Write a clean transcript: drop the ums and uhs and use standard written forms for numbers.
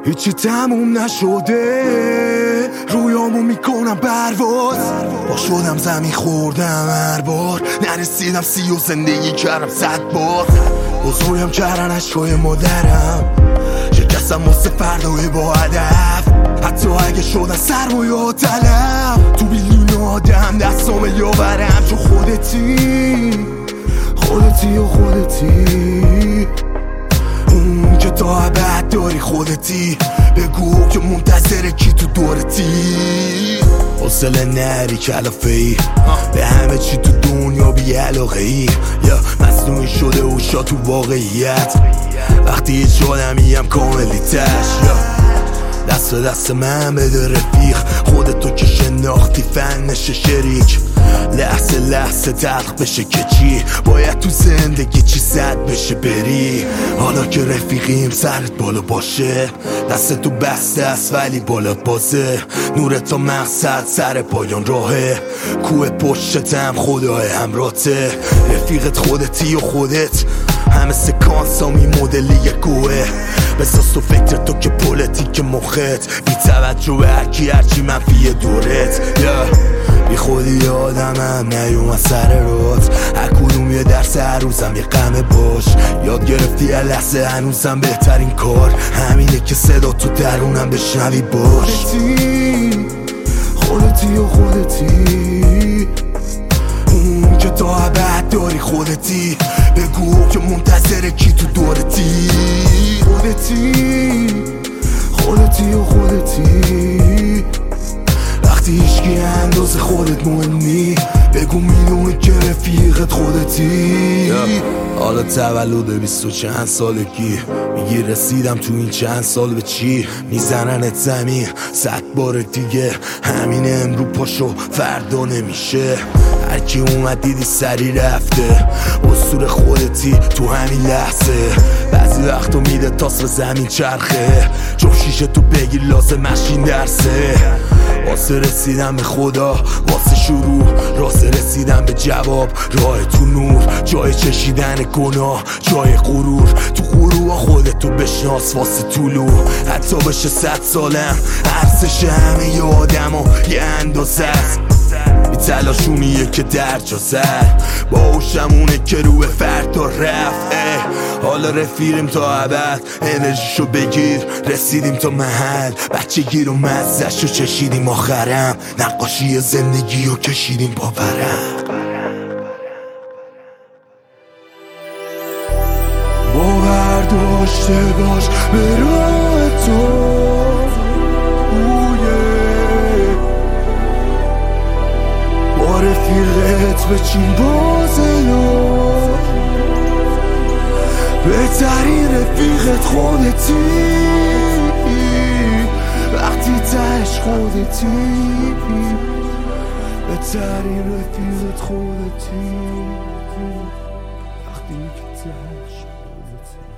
هیچی تموم نشده، رویامو میکنم پرواز. با شدم زمین خوردم هر بار، نرسیدم 30 و زندگی کردم 100 بار. بزرگم کردن عشقای مادرم، شکستم واسه فردای با هدف. حتی اگه شدن سرمایه و طلب، تو بیلیون آدم دستام یاورم. چون خودتی و خودتی، اون که تا ابد داری خودتی. بگو که منتظر کی تو دورتی. حوصله نری کلافه ای، به همه چی تو دنیا بی علاقه ای. یا مصنوعی شده و شا تو واقعیت، وقتی هیچ آدمیم کاملی تش. دست به دست من بده رفیق، خودتو که شناختی فنش شریک. لحظه لحظه تلخ بشه که چی، باید تو زندگی چی زد بشه بری. حالا که رفیقیم سرت بالا باشه، دست تو بسته است ولی بالات بازه. نور تا مقصد سر پایان راهه، کوه پشتم خدای همراته. رفیقت خودتی و خودت، همه سکانس ها می مدلی گوه. بساز تو فکر تو که پولیتیک مخت، بی توجه به هرچی منفی دورت. بی خودی آدمم نیومد سر روز، هر کدوم یه درس هر روزم یه غمه باش. یاد گرفتی یه لحظه هنوزم بهترین کار همینه که صدا تو درونم بشنوی باش. خودتی و خودتی، اون که تا ابد داری خودتی. بگو که منتظر کی تو دورتی. خودتی و خودتی، وقتی هیچکی اندازه خودت مهمی. بگو میدونی که رفیقت خودتی. حالا تولد 20 و چند سالگی، میگی رسیدم تو این چند سال به چی. میزننت زمین 100 بار دیگه، همین امرو پاشو فردا نمیشه. هرکی اومد دیدی سری رفته، اسطوره خودتی تو همین لحظه. بعضی وقتو میده تاس به زمین چرخه، جفت تو بگیر لازم مشین درسه. واسه رسیدم به خدا، واسه شروع، راسه رسیدم به جواب. راه تو نور، جای چشیدن گناه، جای غرور. تو غرور خودتو بشناس واسه طولو. حتی بشه 100 سالم، ارزش همه ی آدم و یه اندازه است. بی تلاشونیه که در جا زد، باهوشمونه که روی فردا رفت. حالا رفیقیم تا ابد، انرژیشو بگیر. رسیدیم تا محل، بچگی رو مزه‌شو چشیدیم. آخرم نقاشی زندگی رو کشیدیم با ورق. باور داشته باش به راه تو، با رفیقت بچین بازلو. بهترین رفیقت خودتی، وقتی تهش خودتی. بهترین رفیقت خودتی، وقتی که تهش خودتی.